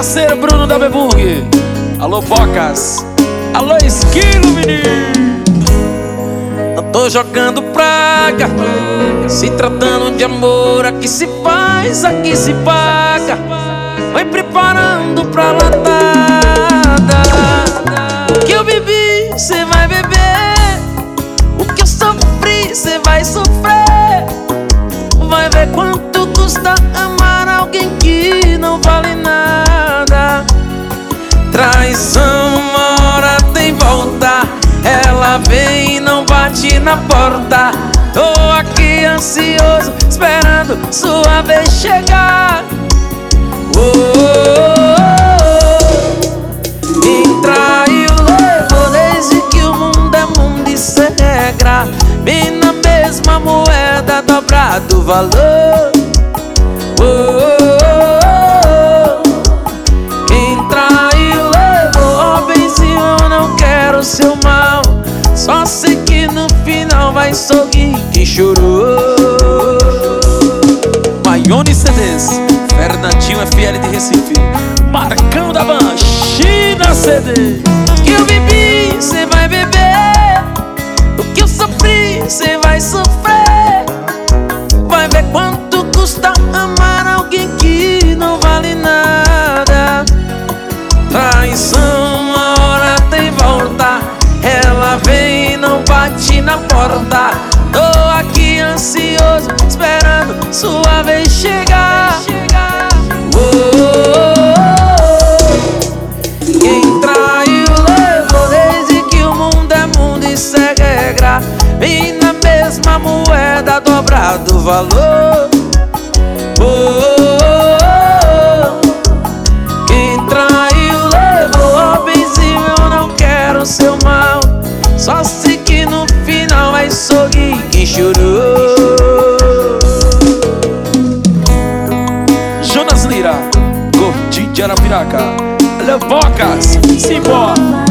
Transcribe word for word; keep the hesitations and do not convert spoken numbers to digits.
parceiro Bruno da Beburg. Alô, Bocas. Alô, Esquilo, menino. Não tô jogando praga, se tratando de amor. Aqui se faz, aqui se paga. Vai preparando pra latada. O que eu bebi, cê vai beber. O que eu sofri, cê vai sofrer. Vai ver quanto custa amar alguém que não vale nada. Traição, uma hora tem volta. Ela vem e não bate na porta. Tô aqui ansioso, esperando sua vez chegar. Oh, oh, oh. Quem traiu levou desde que o mundo é mundo e sem regra. Bem na mesma moeda, dobrado o valor. Oh, oh, oh. Quem traiu levou, ó benzinho, eu não quero seu mal. Só sei que no final vai sorrir quem chorou. Maione C Ds, Fernandinho F L de Recife, Marcão da Ban, China C D. O que eu bebi, cê vai beber. O que eu sofri, cê vai sofrer. Vai ver quanto custa amar alguém que não vale nada. Traição, uma hora tem volta. Ela vem e não bate na porta. Tô aqui ansioso, esperando sua vez chegar. Oh, oh, oh. Quem traiu levou desde que o mundo é mundo e segue regra. Vem na mesma moeda, dobrado o valor. Oh, oh, oh. Quem traiu levou, ó benzinho, eu não quero seu mal. Só sei que no final vai sorrir quem chorou. Jonas Lira, Gordinho de Arapiraca. Alô, Bocas, simbora.